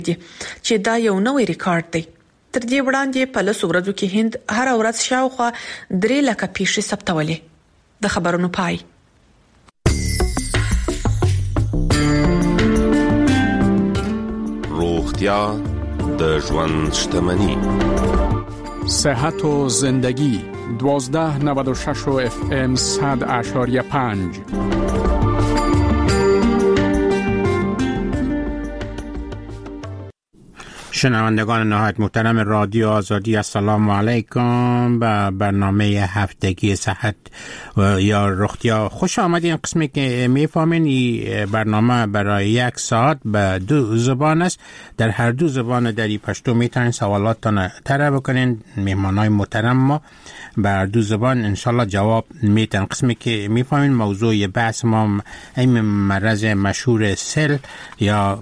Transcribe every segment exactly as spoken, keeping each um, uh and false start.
چې دا یو نوې ریکارډ دی. تر دې وړاندې په لسو ورځو کې هند هر ورځ شاوخوا درې لکه پیښې ثبتولې. د خبرونو پای. روغتیا د ژوند شتمني. صحت و زندگی دوازده نود و شش و اف ام صد اشاریه پنج. شنوندگان نهایت محترم رادیو آزادی، السلام علیکم. به برنامه هفتگی صحت یا روغتیا خوش آمدین. قسمی که میفهمین این برنامه برای یک ساعت به دو زبان است. در هر دو زبان دری پشتو میتونین سوالاتتان طرح بکنین. مهمانای محترم ما بر دو زبان انشالله جواب میتن. قسمی که میفهمین موضوع بحث ما این مرض مشهور سل یا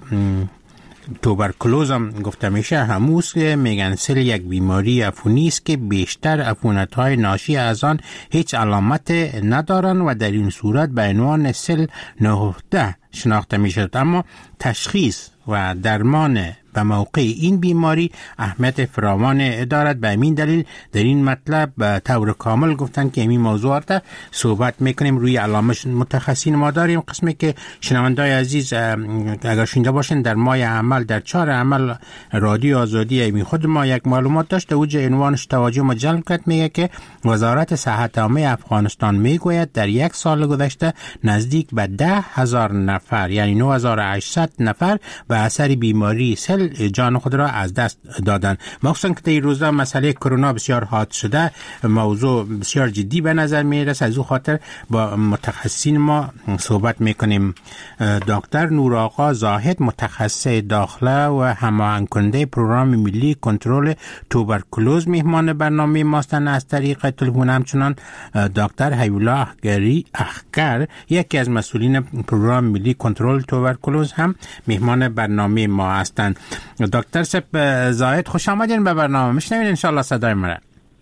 توبرکلوز هم گفته میشه هموست که میگن سل یک بیماری عفونی است که بیشتر عفونت‌های ناشی از آن هیچ علامت ندارن و در این صورت به عنوان سل نهفته شناخته میشد. اما تشخیص و درمان به موقع این بیماری اهمیت فراوان دارد. به همین دلیل در این مطلب به طور کامل گفتن که این موضوع را صحبت میکنیم. روی علامش متخصصین ما داریم. قسمی که شنوندای عزیز اگر شنیده باشین در ماه عمل در چهار عمل رادیو آزادی ایمی خود ما یک معلومات داشته. اوجه عنوانش توجه ما جلب کرد. میگه که وزارت صحت عامه افغانستان میگوید در یک سال گذشته نزدیک به ده هزار نفر یعنی نه هزار و هشتصد نفر به اثر بیماری سل جان خود را از دست دادن. مخصوصا که این روزا مسئله کرونا بسیار حاد شده، موضوع بسیار جدی به نظر می رسد. از او خاطر با متخصصین ما صحبت میکنیم. دکتر نور آقا زاهد متخصص داخله و هماهنگ کننده پروگرام ملی کنترل توبرکلوز مهمان برنامه ماستن. از طریق تلفن همچنان دکتر حیوالله اخگری اخگر یکی از مسئولین پروگرام ملی کنترل توبرکلوز هم مهمان برنامه ما هستند. دکتر سپ زاهد خوش آمدین به برنامه. میشنوین انشالله صدای مرا؟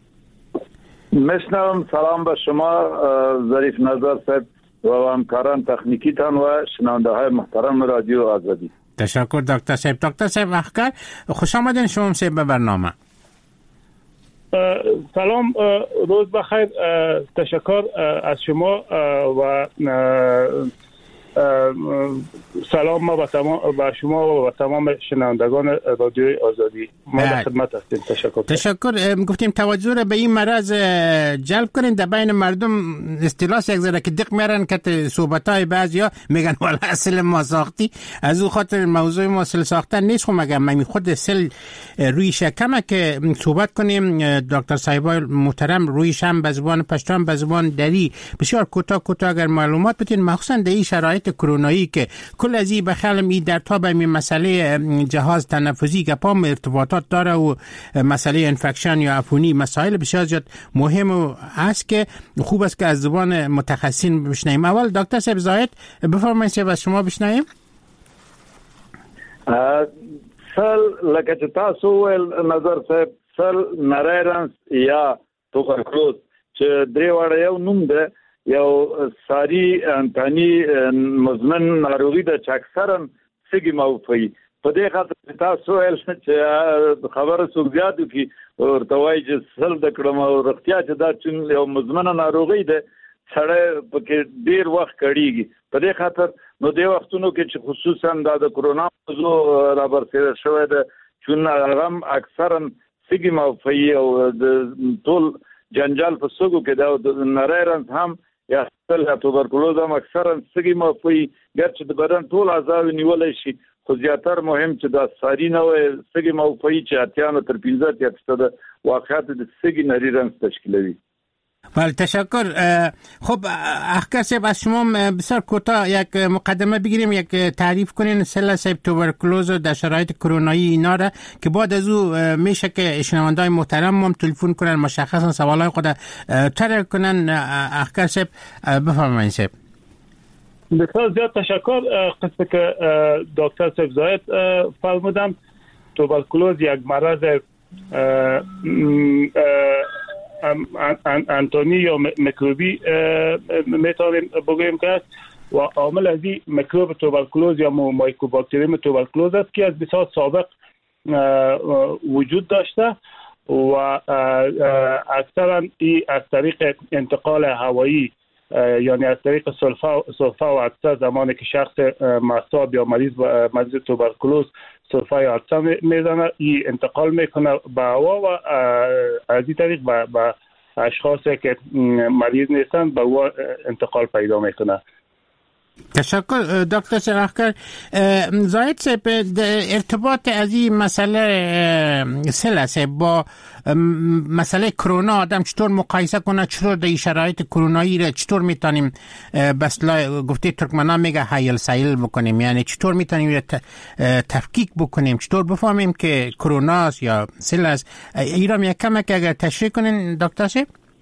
میشنوم. سلام به شما ظریف نظر صاحب و همکاران تکنیکی تان و شنونده های محترم رادیو آزادی. تشکر دکتر صاحب. دکتر صاحب اخگر خوش آمدین شما سپ به برنامه. سلام، روز بخیر. تشکر از شما و سلام ما با تمام با شما و با تمام شنوندگان رادیوی آزادی. ما در خدمت هستیم. تشکر. تشکر. گفتیم توجه را به این مرض جلب کنین. در بین مردم اصطلاح یک ذره که دق میارن که صحبتای بعضیا میگن والا اصل ما ساختی. از او خاطر موضوع ما سل ساختن نیست. خب مگه من خود سل روی شکمه که صحبت کنیم. دکتر صاحبای محترم روی شم به زبان پشتو به زبان دری بسیار کوتاه کوتاه اگر معلومات بدین، مخصوصا در این شرایط کرونایی که کل از این بخلم این در تا به این مسئله جهاز تنفسی که پام ارتباطات داره و مسئله انفکشن یا عفونی مسائل بسیار زیاد مهم است که خوب است که از زبان متخصصین بشنویم. اول دکتر صاحب زاهد بفرمایید که از شما بشنویم. سل لکه چې تاسو ول نظر صاحب سل نریرنس یا توبرکلوز چې درې وړه یو نوم ده، یو ساری انتانی مزمن ناروغي ده چې اکثرا سږي موفي. په دې خاطر تاسو ول چې خبره څوک زیات کی ورته وایي چې سل د کړم او رختیا چې دا چې یو مزمن ناروغي ده سره پکې ډیر وخت کړيږي. په دې خاطر نو د وختونو کې چې خصوصا د کرونا موضوع را برسېره شوې ده چې هغه اکثرا سږي موفي او د ټول جنجال په سږو کې دا نریرنس هم یا سل توبرکلوز هم اکثرا سږي موفي ګرچې د بدن ټول اعضاء نیولای شي، خو زیاتر مهم چې دا ساری نه وي سږي موفي چې اتیا نه تر پنځه اتیا فیصد واقعات د سږي نریرنس تشکیلوي. بله تشکر. خب اخگر صاحب از شما بسیار کوتاه یک مقدمه بگیریم، یک تعریف کنین سل صاحب توبرکلوز در شرایط کرونایی اینا را که بعد از او میشه که شنوندای محترم هم تلفن کنن مشخصا سوالای خود طرح کنن. اخگر صاحب بفرمایید. صاحب بسیار زیاد تشکر. قسم که دکتر صاحب زاهد فرمودن توبرکلوز یک مرض انتونی یا میکروبی میتونیم بگوییم که و عامل از این میکروب توبرکلوز یا مایکوباکتریوم توبرکلوز است که از بسیار سابق وجود داشته و اکثرا این از طریق انتقال هوایی یعنی از طریق سلفا سلفا و عدسه زمانی که شخص مصاب یا مریض مریض توبرکلوز سلفا یا عدسه میزنه این انتقال میکنه به هوا و از این طریق به اشخاصی که مریض نیستن به او انتقال پیدا میکنه. تشکر دکتر سراخکر. زاهد صاحب ارتباط از این مسئله سلسه با مسئله کرونا آدم چطور مقایسه کنه، چطور در شرایط کرونایی را چطور میتونیم بسلا گفته ترکمنان میگه حیل سیل بکنیم، یعنی چطور میتونیم تفکیک بکنیم، چطور بفهمیم که کروناست یا سلس. ایرام یک کمک اگر تشریح کنین دکتر صاحب.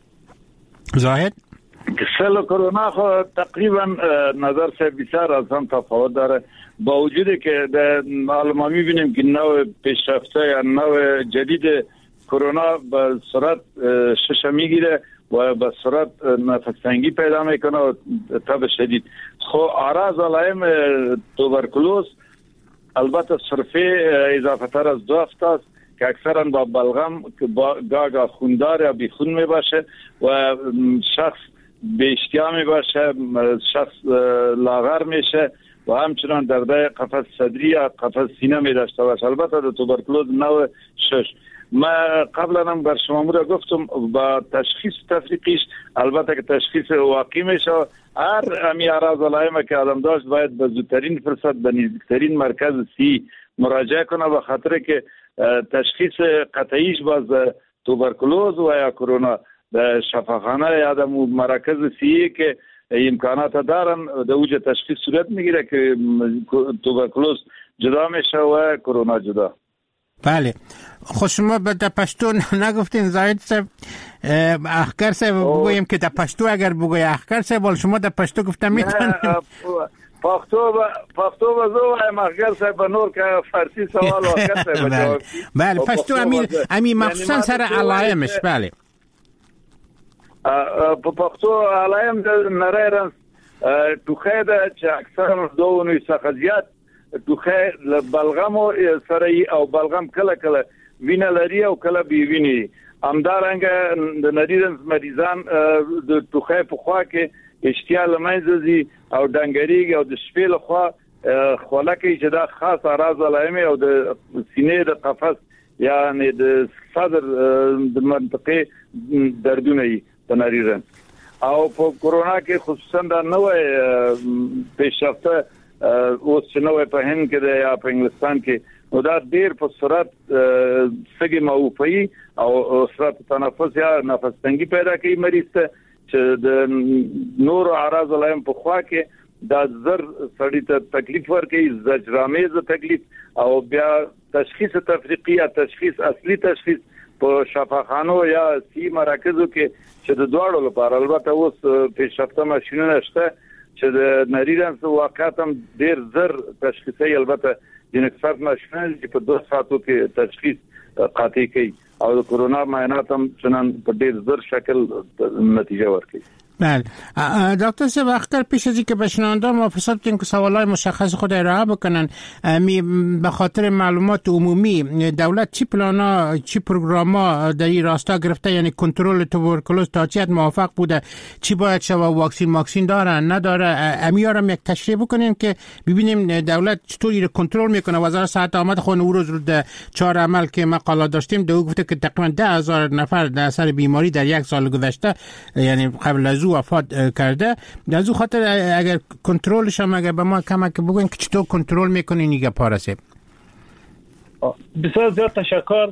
زاهد سل کرونا خو تقریبا نظر سے بسیار از هم تفاوت داره، با وجودی که در معلومات میبینیم که نوع پیشرفته یا نوع جدید کرونا به سرعت شش میگیره و به سرعت نفس تنگی پیدا میکنه و تب شدید. خو اعراض علائم توبرکلوز البته صرفه اضافه تر از دو هفته است که اکثرا با بلغم که گاگا خوندار یا بیخون میباشه و شخص به اشتیا میباشه، شخص لاغر میشه و همچنان درد قفس صدری یا قفس سینه میداشته باشه. البته در توبرکلوز نوع شش ما قبلا هم بر شما مورا گفتم با تشخیص تفریقیش البته که تشخیص واقعی میشه. هر امی اعراض علائم که آدم داشت باید به زودترین فرصت به نزدیکترین مرکز سی مراجعه کنه، به خاطر که تشخیص قطعیش باز توبرکلوز و یا کرونا در شفاخانه یا در مرکز سی که امکانات دارن در اوج تشخیص صورت میگیره که توبرکلوز جدا میشه و کرونا جدا. بله. خب شما به در پشتو نگفتین زاهد صاحب، اخکر صاحب بگویم که در پشتو اگر بگوی اخکر صاحب شما در پشتو گفتم میتونیم پختو پختو وزو اخکر صاحب نور که فارسی سوال اخکر صاحب جواب. بله پشتو امی امی مخصوصا سر علائمش. بله په پښتو علایم د نریرنس ټوخه د چې اکثر دوه څخه زیات ټوخه بلغم سره او بلغم کله کله وینه لري او کله بي ویني. همدارنګه د نریرنس مریضان د ټوخه په خوا کې اشتیا لمنځي او ډنګریږي او د شپې له خوا خولکه چې دا خاص اعراض علایم او د سینې د قفس یعنی د صدر د منطقه دردونه تناریرن او په کرونا کې خصوصا دا نوې پیشرفته اوس نوې په هند کې یا په انګلستان کې نو دا ډیر په سرعت سګي موفي او سرعت تنفس یا نفس تنګي پیدا کوي مریض ته چې د نور اعراض علائم په خوا کې دا زر سړی ته تکلیف ورکوي، زجرآمیز تکلیف او بیا تشخیص تفریقی یا تشخیص اصلي تشخیص په شفاخانو یا سی مراکزو کې چې د دواړو لپاره البته اوس پیشرفته ماشینونه شته چې د نریرنس واقعیت هم ډیر زر تشخیصي البته د نکسات ماشینونه چې په دوه ساعتو کې تشخیص قاطع کوي او د کرونا معاینات هم چنان په ډیر زر شکل نتیجه ورکوي. بله دکتر صاحب اخکر پیش از اینکه به شنوندگان ما فرصت بدیم که سوالای مشخص خود ارائه بکنن، به خاطر معلومات عمومی دولت چی پلانا چی پروگراما در این راستا گرفته، یعنی کنترل توبرکلوز تا چی حد موافق بوده، چی باید شود، واکسین ماکسین دارن نداره، امیارم یک تشریح بکنیم که ببینیم دولت چطوری رو کنترل میکنه. وزارت صحت آمد خود او روز رو در چهار عمل که مقاله داشتیم دو گفته که تقریبا ده هزار نفر در اثر بیماری در یک سال گذشته یعنی قبل از وفات کرده. از اون خاطر اگر کنترلش هم اگر به ما کمک بگوین که چطور کنترل میکنین دیگه پارسه. بسیار زیاد تشکر.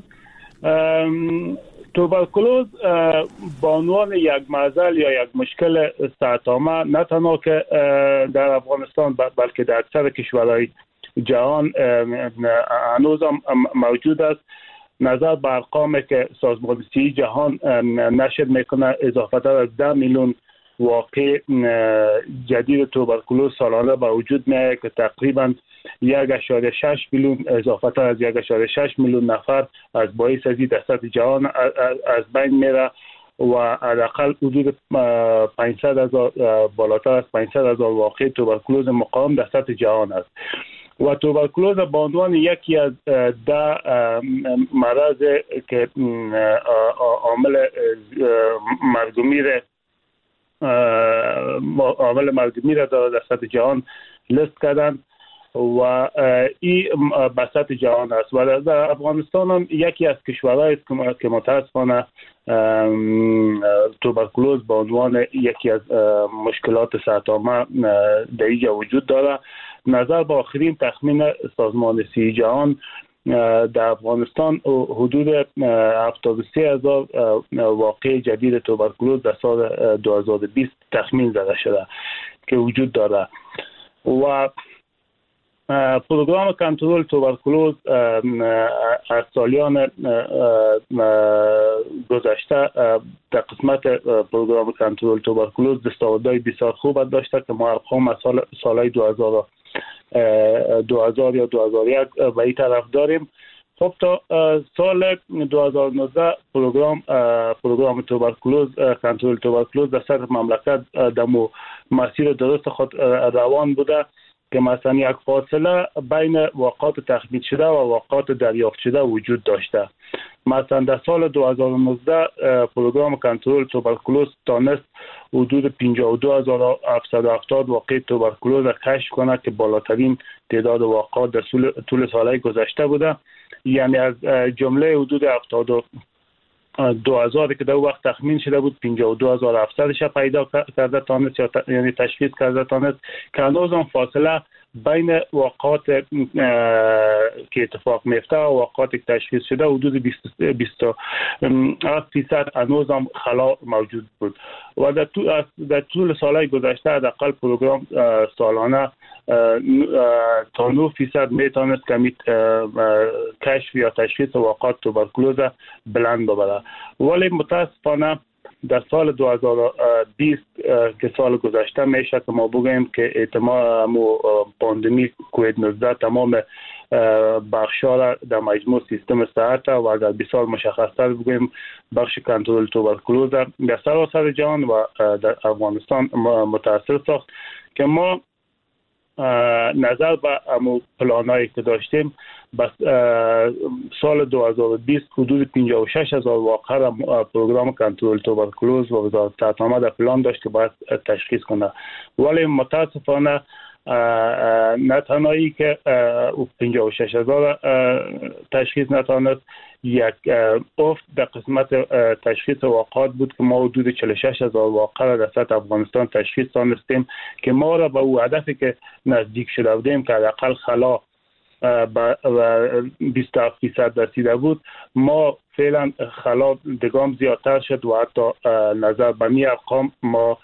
توبرکلوز به عنوان یک معضل یا یک مشکل صحت عامه نه تنها که در افغانستان بلکه در اکثر کشورهای جهان هنوز هم موجود است. نظر به ارقامی که سازمان صحت جهان نشر میکنه اضافه تر از ده میلیون واقع جدید توبرکلوز سالانه به وجود میاد که تقریبا یک اشاره شش میلیون اضافه تر از یک اشاره شش میلیون نفر از باعث از این در سطح جهان از بین میره و حداقل حدود پانصد هزار بالاتر از پانصد هزار واقعه توبرکلوز مقاوم در سطح جهان است و توبرکلوز به عنوان یکی از ده مرض که عامل مرگومیر عامل مرگومیر در سطح جهان لیست کردن و این به سطح جهان است و در افغانستان هم یکی از کشورهای که متاسفانه توبرکلوز به عنوان یکی از مشکلات صحت‌عامه در اینجا وجود داره. نظر به آخرین تخمین سازمان صحی جهان در افغانستان حدود هفتاد و سه هزار واقعه جدید توبرکلوز در سال دو هزار و بیست تخمین زده شده که وجود داره و پروگرام کنترل توبرکلوز از سالیان گذشته در قسمت پروگرام کنترل توبرکلوز دستاوردهای بسیار خوب داشته که ما ارقام از سال سالهای دو هزار یا دو هزار و یک به این طرف داریم. خب تا سال دو هزار و نوزده پروگرام پروگرام توبرکلوز کنترل توبرکلوز در سطح مملکت در مسیر درست خود روان بوده که مثلا یک فاصله بین واقعات تخمین شده و واقعات دریافت شده وجود داشته. مثلا در سال دو هزار و نوزده پروگرام کنترل توبرکلوز تانست حدود پنجاه و دو هزار و هفتصد و هفتاد واقعه توبرکلوز را کشف کنه که بالاترین تعداد واقعات در طول سالهای گذشته بوده. یعنی از جمله حدود هفتاد و دو هزار که در وقت تخمین شده بود پنجاه و دو هزار و هفتصد پیدا کرده تانست یعنی تشخیص کرده تانست که هنوز هم فاصله بین واقعات که اتفاق میفته و واقعات که تشخیص شده حدود بیست و هفت درصد هنوز هم خلا موجود بود و در طول, در طول سالهای گذشته حداقل پروگرام سالانه تا نه درصد میتونست کمی کشف یا تشخیص واقعات توبرکلوز بلند ببره. ولی متاسفانه در سال دو هزار و بیست که سال گذشته میشه که ما بگیم که احتمال پاندمی کووید نوزده تمام بخش‌ها در مجموع سیستم صحت و اگر بسیار مشخص‌تر بگیم بخش کنترل توبرکلوز در سراسر جهان و در افغانستان متاثر ساخت که ما نظر به امو پلانایی که داشتیم بس سال دو هزار و بیست حدود پنجاه و شش هزار واقعه را پروگرام کنترل توبرکلوز و وزارت صحت در پلان داشت که باید تشخیص کنه. ولی متاسفانه نه تنهایی که پنجاه و شش هزار تشخیص نتوانست، یک افت در قسمت تشخیص واقعات بود که ما حدود چهل و شش هزار واقعه را در سطح افغانستان تشخیص دانستیم که ما را به او هدفی که نزدیک شده بودیم که حداقل خلا بیست و هفت درصد رسیده بود، ما فعلا خلا دگام زیادتر شد و حتی نظر به می ارقام ما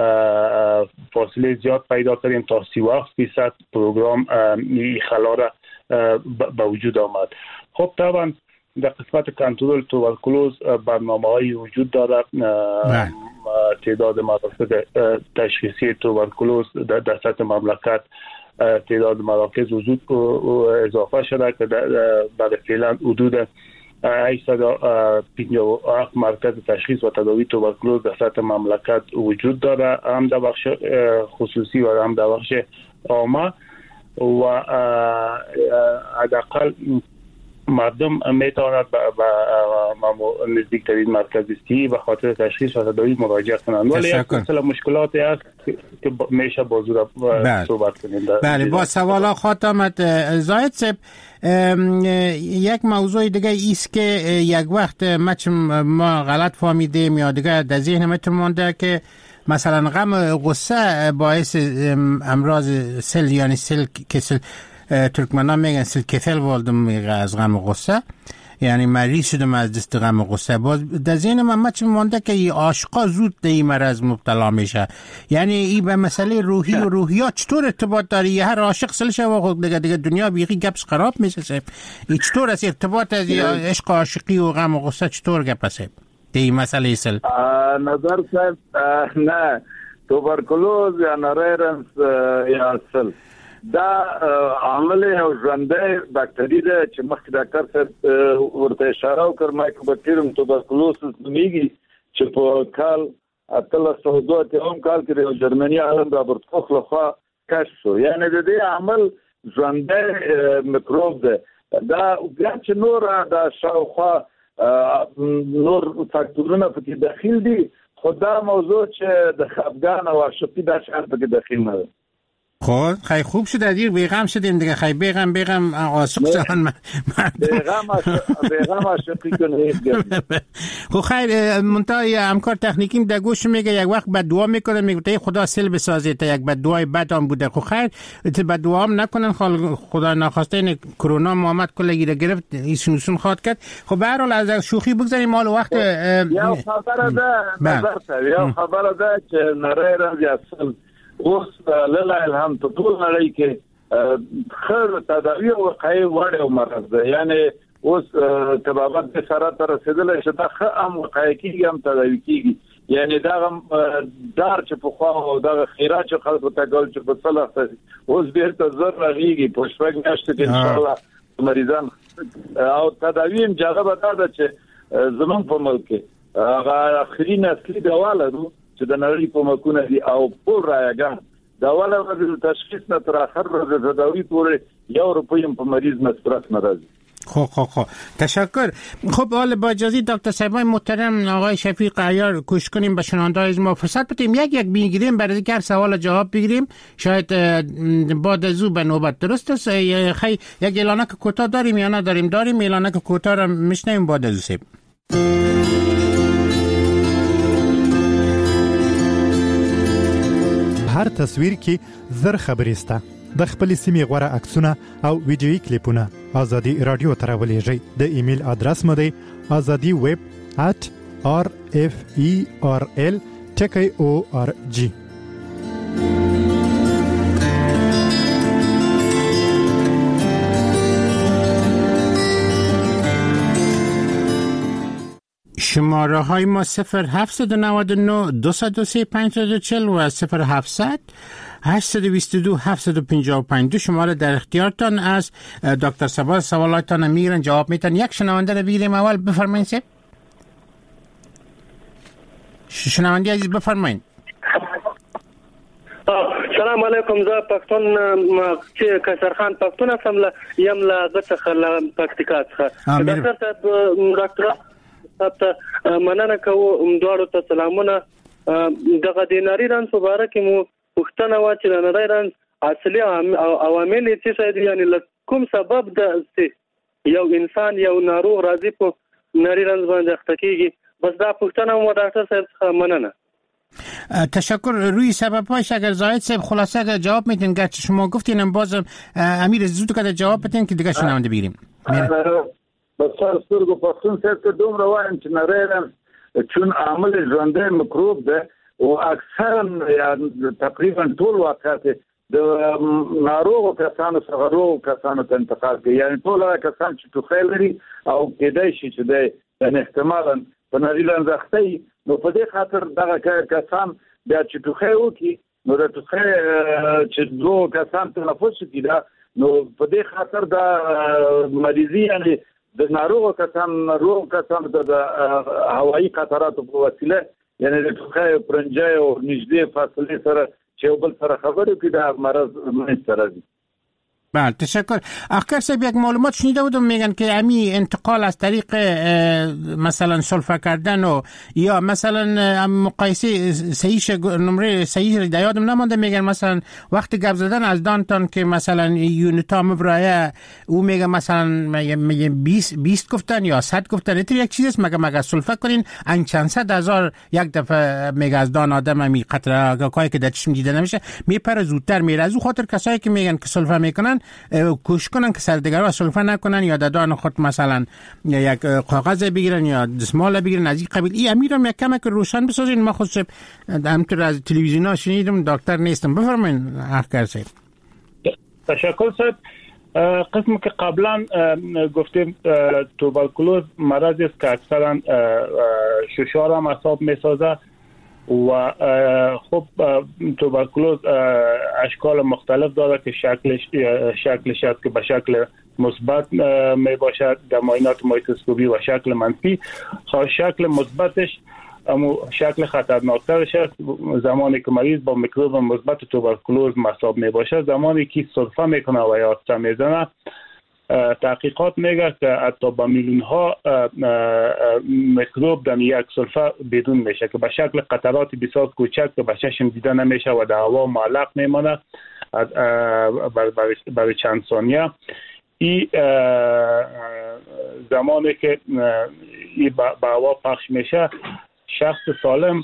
فاصله زیاد پیدا کردیم تا سی و هفت درصد پروگرام خلا را به وجود آمد. خب طبعا در قسمت کنترل توبرکلوز برنامه‌هایی وجود دارد. تعداد مراکز تشخیصی توبرکلوز در سطح مملکت تعداد مراکز وجود اضافه شده که برای فعلا حدود هشتصد و پنجاه و هفت مرکز تشخیص و تداوی توبرکلوز در سطح مملکت وجود داره، هم در بخش خصوصی و هم در بخش عامه و حداقل مردم میتواند به نزدیکترین مرکز صحی به خاطر تشخیص و تداوی مراجعه کنند. ولی یک سلسله مشکلاتی هست که میشه بازور صحبت کنیم. بله، با سوالا خاتمت زاید صاحب، یک موضوع دیگه ایست که یک وقت ما غلط فهمیدیم یا دیگه در ذهن متون مونده که مثلا غم غصه باعث امراض سل یعنی سل کسل ترکمنان میگن سل کتل والدم میگه از غم غصه، یعنی مریض شدم از دست غم غصه. باز در ذهن من مچ مونده که ای عاشقا زود در این مرض مبتلا میشه، یعنی این به مسئله روحی و روحیات چطور ارتباط داره؟ یه هر عاشق سلشه و خود دیگه دیگه دنیا بیخی گپس خراب میشه. این چطور است ارتباط از عشق عاشقی و غم و غصه چطور گپ است در این مسئله سل؟ نظر صاحب نه، توبرکلوز یا نریرنس یا سل دا عامل او ژوندۍ باکتری ده چې مخکې ډاکټر صاحب ورته اشاره وکړه، مایکوبیکټریوم توبرکلوسس نومیږي چې په کال اتلس سوه دوه اتیا کال کې د جرمني عالم رابرټ کوخ لخوا کشف شو. یعنی د دې عمل ژوندی میکروب ده. دا بیا چې نور د شاوخوا نور فاکتورونه پکې داخل دي، خو دا موضوع چې د خفګان او عاشقي دا شان پکې داخل نه ده. خب خیلی خوب شد دیر بیغم شدیم دیگه. خیلی بیغم بیغم عاشق شدن بیغم بیغم عاشقی کنه. خب خیلی منتهای همکار تکنیکیم در گوش میگه یک وقت بد دعا میکنه، میگه خدا سل بسازه تا یک بد دعای بد هم بوده. خب خیلی بد دعا هم نکنن، خدا ناخواسته این کرونا محمد کلگی را گرفت ایسون سون خواد کرد. خب به هر حال از شوخی بگذاریم. حال وقت یا خبر ده نظر یا خبر ده که نره رنزی اصل اوس لاله الهام ته ټول نړۍ کې خیر تداوی او وقایع وړ او مرض ده. یعنی اوس تبابت به سره تر رسیدل شي دا خه ام وقایع کیږي هم تداوی کیږي. یعنی دا دار چې په خوا او دا خیرات چې خلکو ته ګول چې په صلاح اوس به ته زر راغيږي په شپږ میاشتې کې ان شاء الله مریضان او تداوی هم جګه بتا ده چې زمون په ملک کې هغه اخري نسلي دواله دو چې د نړۍ په مکونه دي او پور رایګان دا ولا د تشخیص نه تر اخر د تداوی پورې یو روپیم په مریض مصرف ناراضي. خب خب خب تشکر. خب حالا با اجازه دکتر صاحبای محترم آقای شفیق عیار کوشش کنیم به شنونده‌های ما فرصت بدیم یک یک میگیریم برای اینکه هر سوال جواب بگیریم. شاید بعد از او به نوبت درست است. خیلی یک اعلانک کوتاه داریم یا نداریم؟ داریم اعلانک کوتاه را میشنویم بعد از او. هر تصویر کې زر خبرې سته. د خپل سیمې غوړه عکسونه او ویډیويي کلیپونه ازادي رادیو ته راولېږئ. د ایمیل ادرس مو دی azadi web at r f e r l t k o r g. شماره های ما صفر هفت نه نه دو صفر سه پنج چهار صفر و صفر هفتصد هشت دو دو هفت پنج پنج دو شماره در اختیارتان از دکتر صبا. سوالاتان میگیرن جواب میتن. یک شنونده رو بگیریم اول. بفرمایید سب شنونده عزیز بفرمایید. سلام علیکم. زه پښتون چې کسرخان پښتون هستم یم له دغه پکتیکا څخه. ډاکټر صاحب ډاکټر ته مننه کوم. دواړو ته سلامونه. دغه د ناری رنځ په اړه کې مو پوښتنه و چې د ناری رنځ اصلي عوامل څه دي؟ یعنی کوم سبب د یو انسان یو ناروغ راځي په ناری رنځ باندې اخته کیږي؟ بس دا پوښتنه مو ډاکټر صاحب څخه مننه. تشکر. روی سبب‌هاش اگر زاید صاحب خلاصه اگر جواب میتین گرچه شما گفتین باز امیر زود کده جواب بدین که دیگه شنونده بگیریم. بسار سترګو پښتون صاحب ته دومره وایم چې نریرن چون عامل ژوندی میکروب ده او اکثرا یا تقریبا ټول واقعات د ناروغ کسانو څخه روغ کسانو ته انتقال کوي. یعنی ټول هغه کسان چې ټوخی لري او کېدای شي چې دی یعنی احتمالا په نری رنځ اخته وي، نو په دې خاطر دغه کسان بیا چې ټوخی وکړي نو د ټوخی چې دوه کسان تنفس کوي دا نو په دې خاطر دا مریضي یعنی د ناروغ کسان روغ کسان د هوایي قطراتو په وسیله یعنی د ټوخی پرنجای او نږدې فاصله سره چې بل سره خبرې کوي دا مرض منځ راځي. بله تشکر. اخر صاحب یک معلومات شنیده بودم میگن که امی انتقال از طریق مثلا سلفه کردن و یا مثلا مقایسه صحیح نمره صحیح یادم نمانده، میگن مثلا وقت گپ زدن از دانتان که مثلا یونیتا مبرایه او میگه مثلا بیست بیست گفتن یا صد گفتن اتر یک چیز است مگه مگه سلفه کنین ان چند صد هزار یک دفعه میگه از دان آدم امی قطره کاری که در چشم دیده نمیشه میپره زودتر میره. از او خاطر کسایی که میگن که سلفه میکنن کوشش کنن که سردگرها سلفه نکنن یا دادان خود مثلا یک کاغذ بگیرن یا دستمال بگیرن از این قبیل. این امیرم یک کمک روشن بسازین. ما خود همطور از تلویزیون ها شنیدم، دکتر نیستم. بفرمایید اخکر صاحب. تشکر صاحب. قسم که قبلا گفتیم توبرکلوز مرضی است که اکثرا ششار هم اعصاب میسازه و خب توبرکلوز اشکال مختلف داره که شکلش شکلش است که به شکل مثبت می باشد در معاینات مایکروسکوپی و شکل منفی. خب شکل مثبتش اما شکل خطرناکترش است زمانی که مریض با میکروب مثبت توبرکولوز مصاب می باشه، زمانی که سرفه میکنه و یا آتشه میزنه. تحقیقات میگه که حتی با میلیون ها میکروب در یک سرفه بدون میشه که به شکل قطرات بسیار کوچک که به چشم دیده نمیشه و در هوا معلق میمانه برای چند ثانیه. این زمانی که این به هوا پخش میشه، شخص سالم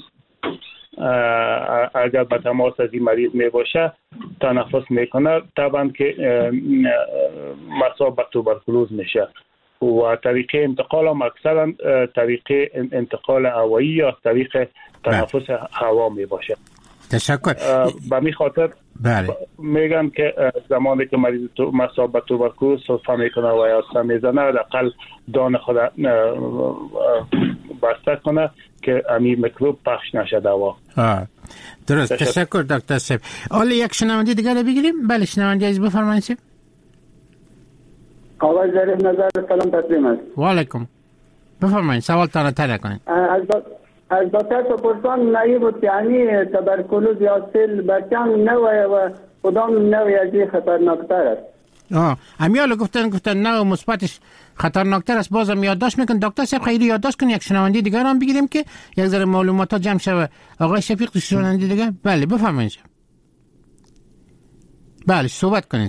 اگر به تماس از این مریض می باشه تنفس میکنه، طبعا که مصاب به توبرکولوز میشه و طریقه انتقال هم اکثرا طریقه انتقال هوایی یا طریق تنفس هوا می باشه. تشکر. به می خاطر بله میگم که زمانی که مریض مصاب به توبرکولوز سرفه میکنه و یا آتشه میزنه، حداقل دهان خود بسته کنه که امی میکروب پخش نشده. و درست. تشکر دکتر صاحب. حالا یک شنونده دیگر رو بگیریم. بله شنونده عزیز بفرمایید. آقای ظریف نظر سلام تسلیم است. و علیکم. بفرمایید سوالتان را طرح کنید. از از دکتر پرسان نایی بود یعنی توبرکولوز یا سیل بچم نوع و کدام نوع از خطرناکتر است؟ آه امیال گفتن گفتن نوع مثبتش خطرناکتر است. بازم یادداشت میکن دکتر صاحب، خیلی یادداشت کن. یک شنونده دیگر هم بگیریم که یک ذره معلومات ها جمع شود. آقای شفیق شنونده دیگر. بله بفرمایید. بله صحبت کنید.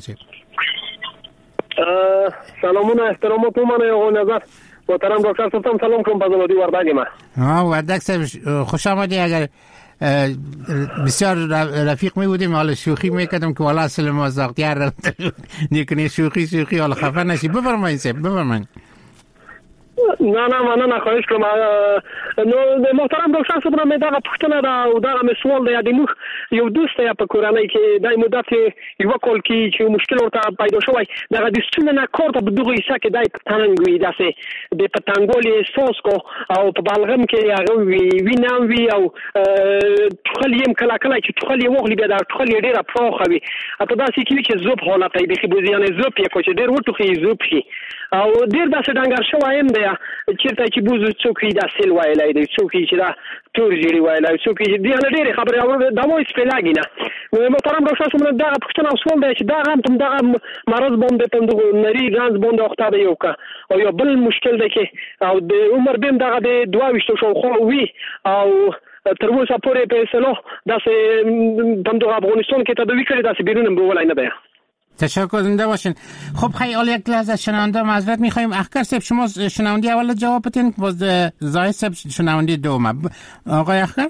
سلامونه احترامات من آقای نظر محترم دکتر صاحب، سلام کنم به زلادی وردگی ما. ها وردگ صاحب خوش آمدید. اگر بسیار رفیق می بودیم حالا شوخی میکردم که والا اصل مزاق دیار نیکنی شوخی شوخی حالا خفه نشی. بفرمایید صاحب بفرمایید. نه نه من نه خواهش کنم. نو محترم دکتر صاحب من دغه پښتنه دا او دغه مسول دی د مخ یو دوست یا په کورنۍ کې د مدت یو کول کې چې مشکل ورته پیدا شوی دغه د ستونه نه کور ته دغه حصہ کې دای پتنګ وی داسې د پتنګولې سوس کو او په بالغم کې هغه وی وینام وی او ټخل یم کلا کلا چې ټخل یې وغلی بیا دا ټخل یې ډیره پروخه وی اته داسې کې چې زوب حالت دی خو بوزیانه زوب یې کوچ ډیر وټخي زوب شي او ډیر داسې ډنګر شوایم دی چیرته چې بوزو څوکي دا سیل وایلای دی څوکي چې دا تور جوړي وایلای څوکي چې دی ډېر خبره او دا مو سپلاګی نه محترم ډاکټر صاحب دا پښتنه اصول دی چې دا هم تم دا مرض باندې تم د نری ګانز باندې وخت دی یو کا او یو بل مشکل دی چې او د عمر بیم دغه د دوه وشتو شو خو وی او تر اوسه پورې په سلو داسې تم د افغانستان کې تدوی کړی داسې بیرون به ولای نه دی. تشکر زنده باشین. خب خیلی حالا یک لحظه از شنونده معذرت میخوایم. اخکر صاحب شما شنونده اول جواب بدین که باز زاهد صاحب شنونده دوم. آقای اخکر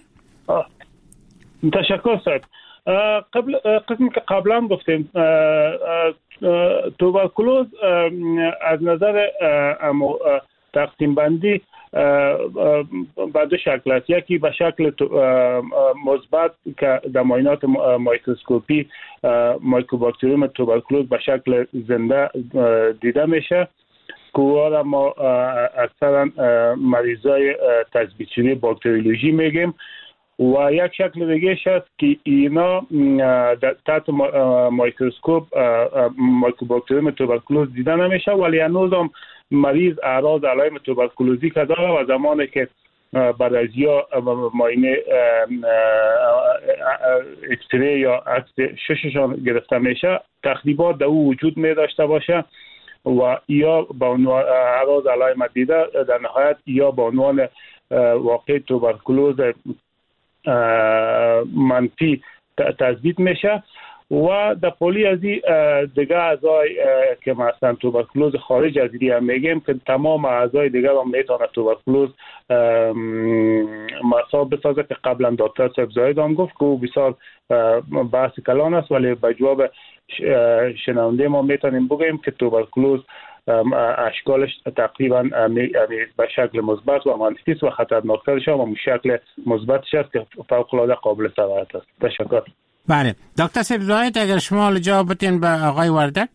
تشکر صاحب. قبل قسمی که قبلا گفتیم توبرکولوز از نظر تقسیم بندی به دو شکل است. یکی به شکل مثبت که در معاینات مایکروسکوپی مایکوباکتریوم توبرکولوز به شکل زنده دیده میشه که را ما اکثرا مریضای تثبیت شده باکتریولوژی میگیم و یک شکل دیگه است که اینا تحت مایکروسکوپ مایکوباکتریوم توبرکولوز دیده نمیشه ولی هنوز هم مریض اعراض علائم توبرکولوزی که داره و زمانی که بعد از یا معاینه اکسری یا عکس شششان گرفته میشه تخریبات در او وجود می داشته باشه و یا با عنوان اعراض علائم دیده در نهایت یا با عنوان واقع توبرکولوز منفی تثبیت میشه و در پولی از دیگه اعضای که مثلا توبرکولوز خارج از دیگه هم میگیم که تمام اعضای دیگه هم میتونه توبرکولوز مصاب بسازه که قبلا دکتر صاحب زاهد هم گفت که بسیار بحث کلان است ولی به جواب شنونده ما میتونیم بگیم که توبرکولوز اشکالش تقریبا به شکل مثبت و منفی است و خطرناکترش هم شکل مثبتش است که فوق العاده قابل سرایت است. تشکر. بله دکتر صاحب زاهد اگر شما جواب بدین به آقای وردک.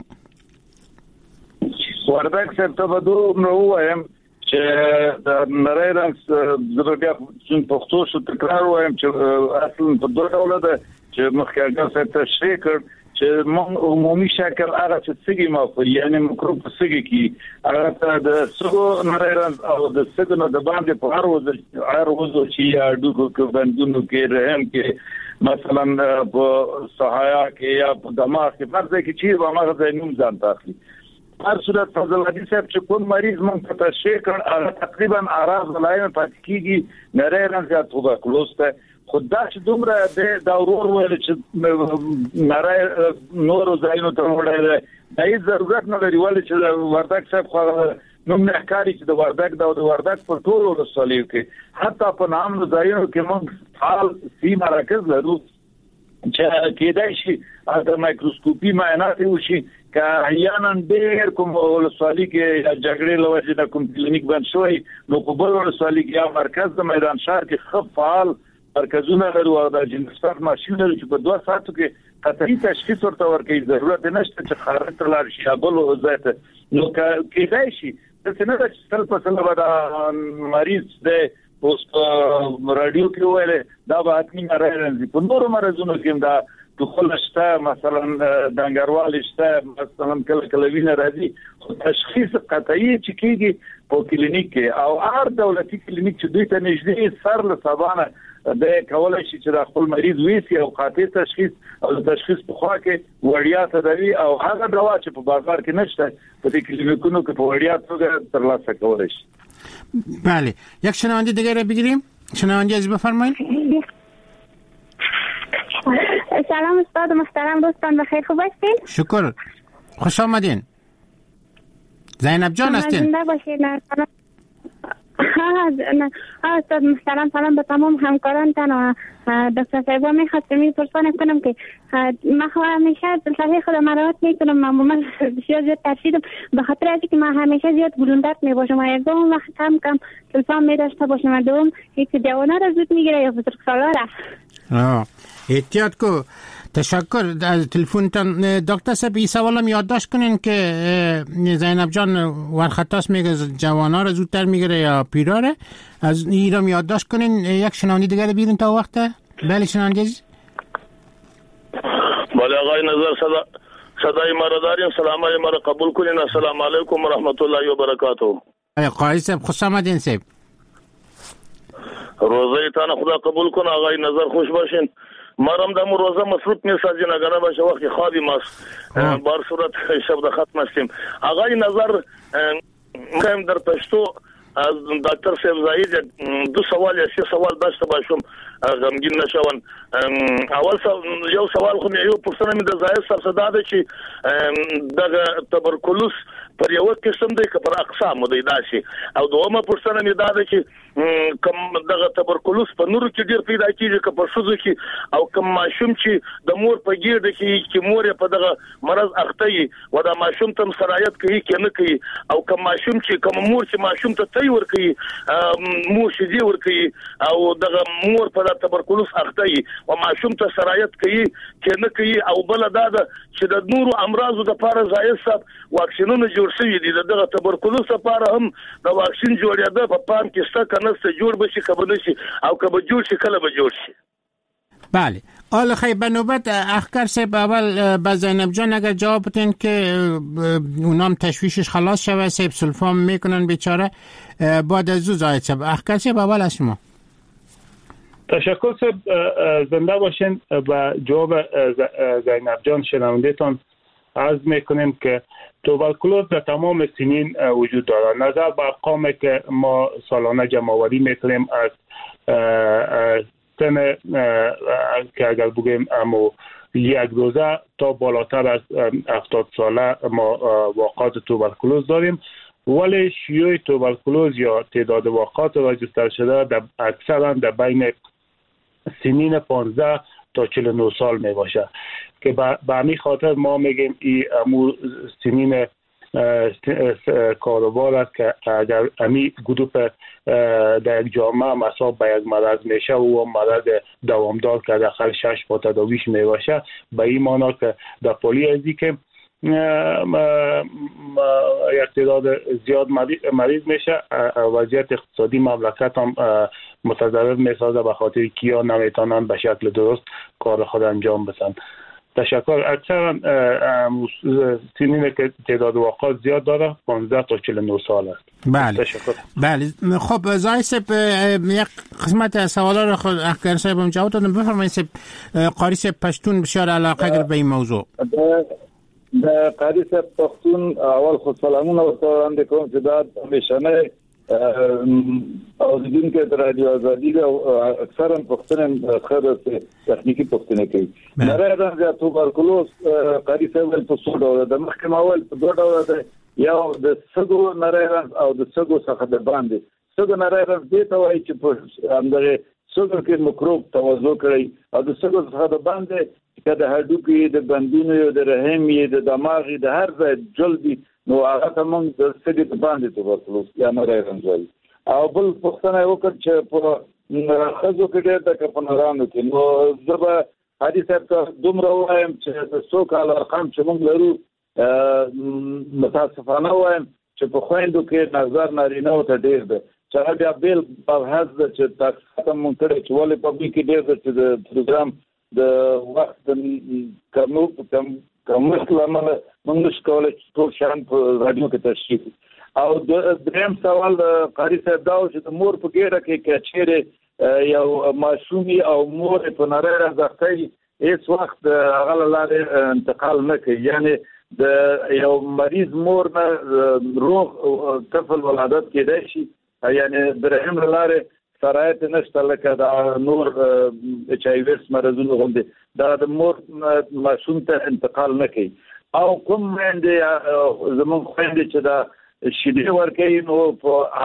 وردک صاحب ته به دو نو وایم چې د نری رنګ زه بیا څون پښتو شو تکرار وایم چې اصلا په دوه ډول ده چې مخکې هغه څه تشریح کړ چې موږ عمومي شکل هغه چې سګي ما یعنی میکروب سګي کې هغه د سګو نریرنس او د سګو نه د باندې په هر وځ هر وځ چې یا ډوګو کې بندونو کې رحم کې مثلا په صحایا کې یا په دماغ کې فرض کې چې هغه د نوم ځان تاخلي هر صورت فضل حدیث صاحب چې کوم مریض موږ ته تشریح کړ هغه تقریبا اعراض لایم پاتې کیږي نریرنس یا توبرکلوز ته خدا چې دومره د داورور ویل چې نری نور زاینو ته وړل دی ضرورت نه لري ولې چې وردک صاحب خو نوم نه کاری چې د وردک د وردک په ټول ورسولیو کې حتی په نام زاینو کې موږ حال سی مراکز لرو چې کېدای شي د مایکروسکوپي معاینات وشي که احیانا ډېر کوم ولسوالي کې جګړې لوي د کوم کلینیک باندې شوی نو په بل ولسوالي کې یا مرکز د میدان شهر کې خپ فعال مرکزونه لرو او د جنسات ماشين لري چې په دوه ساعتو کې قطعي تشخیص ورته ورکړي ضرورت نشته چې خارج تر لار شي بل وزایت نو کېدای شي د څنګه چې تل په څنګه ودا مریض د پوسټ رادیو کې ویل دا به اتنی راځي په نورو مرزونو کې دا دخول شته مثلا دنګروال شته مثلا کله کله وینه راځي خو تشخیص قطعي چې کېږي په کلینیک کې او هر دولتي کلینیک چې دوی ته نږدې سر له سبانه د کولای شي چې د خپل مریض ویسي او قاطع تشخیص او تشخیص په خوا کې وړیا تداوی او هغه دوا چې په بازار کې نشته په دې کلینیکونو کې په وړیا توګه ترلاسه کولای شي. بله یک شنونده دیگه رو بگیریم. شنونده از بفرمایید. سلام استاد محترم دوستان بخیر خوب هستین؟ شکر خوش آمدین. زینب جان هستین؟ زنده باشید. ها استاد محترم سلام به تمام همکارانتان و دکتر صاحبا میخواستم میپرسانم کنم که من همیشه دلتفی خودم مراعات میکنم من بسیار زیاد ترسیدم به خاطر از اینکه من همیشه زیاد گلوندت میباشم و یک دوم وقت کم کم تلفن میداشته باشم و دوم یک جوانا را زود میگیره یا بزرگسالا را احتیاط کو. تشکر از تلفنتان. دکتر صاحب این سوالم یادداشت کنین که زینب جان ورخطاس میگه جوانا رو زودتر میگیره یا پیرا رو از این رو یادداشت کنین. یک شنونده دیگه رو بیرون تا وقت. بله شنونده عزیز. بله آقای نظر صدا صدای ما را داریم. سلام علیکم ما را قبول کنین. السلام علیکم و رحمت الله و برکاته. قاری صاحب خوش آمدین صاحب. روزه تان خدا قبول کنه آقای نظر خوش باشین. مرام دم روزه مسعود میسازی نگنه باشه وقتی خوابی ماست بار صورت شب د ختم استیم آقای نظر مهم در پښتو از ډاکټر صاحب زاهد دو سوال یا سه سوال داشته باشم غمگین نشون. اول یو سوال خو یو پرسنه مې د زاهد صاحب صدا ده چې دغه تبرکلوس پر یو قسم دی که پر اقسام دی داسي او دومره پرسنه مې دا ده چې کوم دغه تبرکلوس په نورو کې ډیر پیدا کیږي که په شوزو کې او کوم ماشوم چې د مور په ګیرده کې چې مور په دغه مرض اخته وي و دا ماشوم تم سرایت کوي کې نه کوي او کوم ماشوم چې کوم مور چې ماشوم ته تی ور کوي مور شي دی ور کوي او دغه مور په تبرکلوس اخته وي او ماشوم ته سرایت کوي کې نه کوي او بل دا چې د نورو امراضو د لپاره ځای صاحب واکسینونه جوړ شوي دي دغه تبرکلوس لپاره هم د واکسین جوړیدا په پام کې ست کنه ست جوړ بشي کبه نشي او کبه جوړ شي کله به جوړ شي. بله حالا خیلی به نوبت اخکر صاحب اول با زینب جان اگر جواب بدین که اونام تشویشش خلاص شوه صاحب سلفام میکنن بیچاره بعد از او زاید صاحب اخکر صاحب اول از شما. تشکر صاحب زنده باشین. با جواب زینب جان شنونده تان عرض میکنیم که توبرکلوز در تمام سنین وجود دارد. نظر به ارقامی که ما سالانه جمع آوری میکنیم از سن که اگر بگیم اما یک روزه تا بالاتر از هفتاد ساله ما واقعات توبرکلوز داریم ولی شیوع توبرکلوز یا تعداد واقعات راجستر شده در اکثرا در بین سنین پانزده تا چهل و نه سال می باشه که به همین خاطر ما میگیم این امور سنین کاروبار است که اگر امی گروپ در یک جامعه مصاب به یک مرض میشه و مرض دوامدار که داخل شش ماه تداویش میباشه به این معنا که در پالی ازی که یک تعداد زیاد مریض میشه وضعیت اقتصادی مملکت هم متضرر میسازه به خاطر کیا نمیتونن به شکل درست کار خود انجام بدن. تشکر. اکثرا سنین که تعداد واقعات زیاد داره پانزده تا چهل و نه سال است. بله تشکر. بله خب زای سب یک قسمت از سوالا رو خود اخگر صاحب هم جواب دادم. بفرمایید سب قاری سب پشتون بسیار علاقه گر به این موضوع. د قاری صاحب پښتون اول خو سلامونه ورته کوم چې دا همیشنه او د دین کې د رادیو ازادي او اکثرا پښتون خبره تخنیکی پښتون کوي. نره دا توبرکلوز قاری صاحب په څو ډول د محکمه اول په دوه ډول ده، یو د سګو نره او د سګو څخه د باندې سګو نره دې ته وایي چې په همدغه سګو کې مکروب توازن کړي او د سګو څخه د باندې که د هډوکي د بندونو د رحم یې د دماغ د هر ځای جلدي نو هغه ته موږ د سګي په باندې توبرکلوز یا نره راځي. او بل پښتنه وکړ چې په خزو کې ډېر د کپنرانو کې نو زبا حدیث ته دومره وایم چې د څو کال رقم چې موږ لرو متاسفانه وایم چې په خويندو کې نظر نارینه او ته ډېر ده چې بیا بیل په حد چې تاسو مونږ کړی چې ولې په دې کې ډېر ده چې د پروګرام د وخت کمو کم کومه لامل موږ کولای ټول شان په رادیو کې تشریح او د دریم سوال قاری صاحب دا چې د مور په ګیره کې کچېره یو معصومي او مور په نره راځي هیڅ وخت هغه لاره انتقال نه کوي، یعنی د یو مریض مور نه روغ طفل ولادت کېدای شي، یعنی د رحم لاره سرایت نشته لکه د نور اچ آی وی مرزونو غوندې دا د مور معصوم ته انتقال نه کوي. او کوم باندې زموږ خويندې چې دا شیدې ورکوي نو په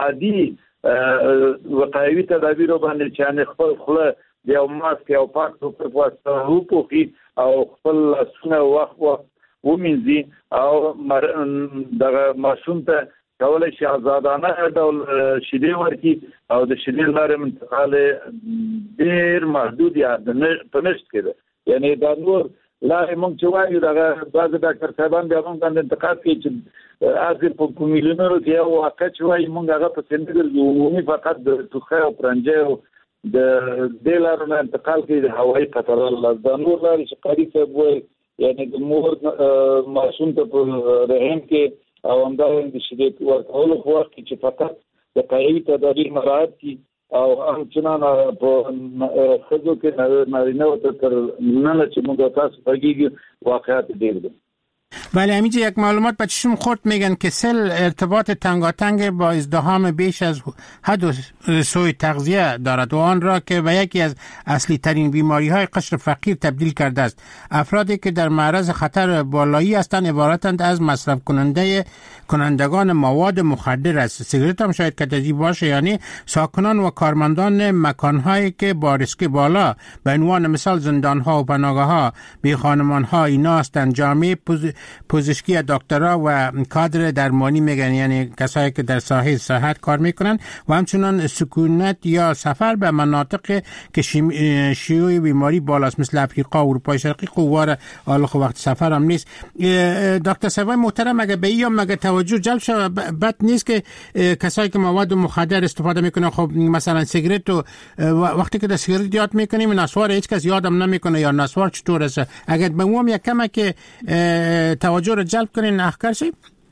عادي وقایوي تدابیر باندې چې خپل خله د یو ماسک او پاک په واسطه وپوښي او خپل لاسونه وخت وخت ومینځي او دغه معصوم ته کولای شي آزادانه ډول شیدې ورکړي او د شیدې لارې انتقال ډېر محدود یا په نشت کې ده. یعنی دا نور لارې موږ چې وایو دغه بعضې ډاکټر صاحبان بیا موږ باندې انتقاد کوي چې هغې په کومیلونو کې یو واقع چې وایي موږ هغه په سند ګرځو عمومي فقط د ټوخی او پرنجۍ او د دې لارو نه انتقال کوي د هوایي خطر الله. دا نور لارې چې قاری صاحب وایي یعنی د مور معصوم ته په رحم کې او همدارنګه د شیدې ورکولو په وخت کې چې فقط د قایوي تدابیر مراعات کړي او همچنان په خزو کې نارینه او تر نه چې موږ تاسو پرګیږي واقعات ډېر دي. بله همینجا یک معلومات به چشم خورد میگن که سل ارتباط تنگاتنگ با ازدحام بیش از حد و سوی تغذیه دارد و آن را که به یکی از اصلی ترین بیماری های قشر فقیر تبدیل کرده است. افرادی که در معرض خطر بالایی هستند عبارتند از مصرف کننده کنندگان مواد مخدر است. سیگارت هم شاید کتجی باشه، یعنی ساکنان و کارمندان مکانهایی که با ریسک بالا به عنوان مثال زندانها و پناهگاه‌ها بی خانمان‌ها اینا هستند. جامعه پزشکی دکترها و کادر درمانی میگن، یعنی کسایی که در ساحه صحت کار میکنن و همچنان سکونت یا سفر به مناطق که شیوع بیماری بالاست مثل افریقا و اروپای شرقی قوار حالا خب وقت سفر هم نیست. دکتر سوای محترم اگه به این مگه توجه جلب شد بد نیست که کسایی که مواد مخدر استفاده میکنن، خب مثلا سیگارت و وقتی که در سیگارت یاد میکنیم نسوار هیچ کس یادم نمیکنه یا نسوار چطور است، اگه به اون یک کمه که توجه رو جلب کنین اخکار شید.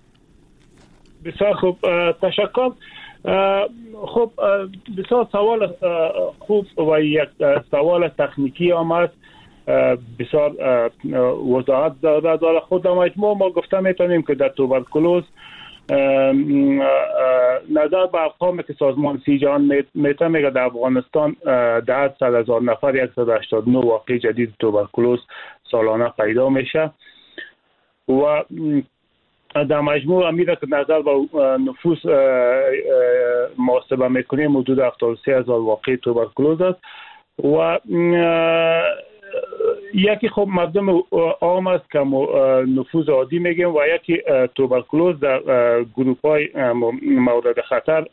بسیار خوب، تشکر. خب بسیار سوال خوب و یک سوال تکنیکی آمد، بسیار وضاحت داره. خود ما ما گفته میتونیم که در توبرکلوز نظر به ارقامی که سازمان سی جهان میته میگه در افغانستان ده صد هزار نفر صد و هشتاد و نه واقع جدید توبرکلوز سالانه پیدا میشه و در مجموع امیده که نظر به نفوس محاسبه میکنیم حدود هفتاد و سه هزار واقع توبرکلوز است و یکی خب مردم عام است که نفوذ عادی میگیم و یکی توبرکلوز در گروپ های مورد خطر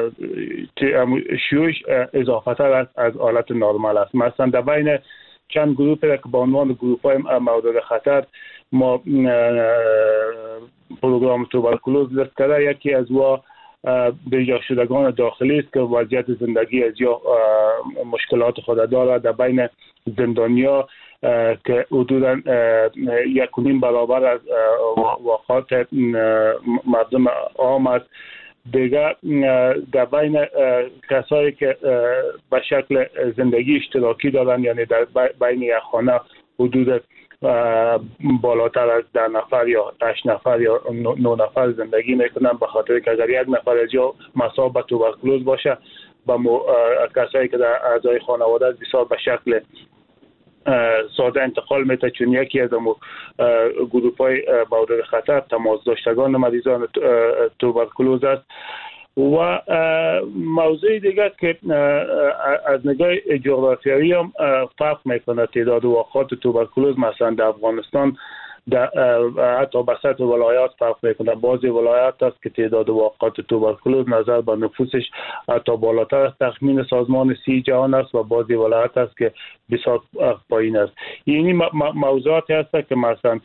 شیوعش اضافه تر است از حالت نرمال است. مثلا در بین چند گروپ که به عنوان گروپ های مورد خطر ما پروگرام توبرکلوز لیست کرده، یکی از وا بیجا شدگان داخلی است که وضعیت زندگی از یا مشکلات خود دارد. در بین زندانیا که حدودا یک و نیم برابر از واقعات مردم عام است. دیگه در بین کسایی که به شکل زندگی اشتراکی دارن، یعنی در بین یک خانه حدود بالاتر از ده نفر یا هشت نفر یا نه نفر زندگی میکنن، به خاطر که اگر یک نفر از یا مصاب به توبرکلوز باشه با کسایی که در اعضای خانواده بسیار به شکل ساده انتقال میته، چون یکی از گروه‌های مورد خطر تماس داشتگان مریضان توبرکلوز است. و موضوع دیگه که از نگاه جغرافیایی هم فرق میکنه تعداد واقعات توبرکلوز، مثلا در افغانستان در حتی به سطح ولایات فرق میکنه. بعضی ولایات است که تعداد واقعات توبرکلوز نظر به نفوسش حتی بالاتر از تخمین سازمان صحت جهان است و بعضی ولایات است که بسیار پایین است. یعنی موضوعاتی هست که مثلا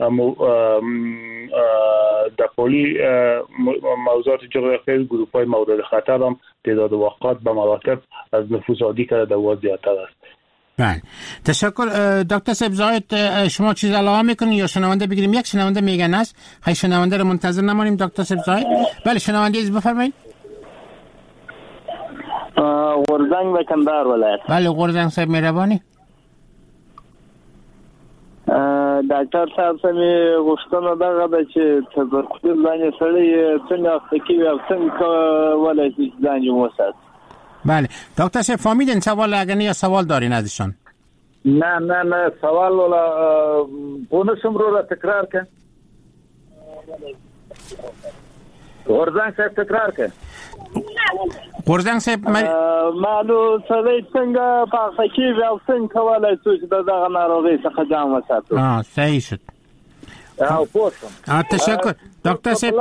در پولی موضوعات جغرافیایی گروه‌های مورد خطر هم تعداد واقعات به مراتب از نفوس عادی کرده و زیادتر است. بله، تشکر دکتر صاحب. زاید شما چیز علاوه میکنین یا شنونده بگیریم؟ یک شنونده میگن است، خیلی شنونده رو منتظر نمانیم دکتر صاحب. زاید بله، شنونده از بفرمایید. غورزنگ و کندهار ولایت. بله غورزنگ صاحب مهربانی. ډاکټر صاحب سمې غوښتنه دغه ده چې تبرکلوز باندې سړی څنګه اخته او څنګه کولای شي ځان یې وساتي. بله دکتر صاحب فهمیدین سوال؟ اگر نه یا سوال دارین ازشان؟ نه نه نه سوال ولا پونسم رو را تکرار کن. غورزنگ صاحب تکرار کن. غورزنگ صاحب مالو سړی څنګه پاکه کیږي او څنګه کولای شي دغه ناروغي څخه ځان وساتي؟ اه صحیح شد. او پوښتنه. اه تشکر دکتر صاحب.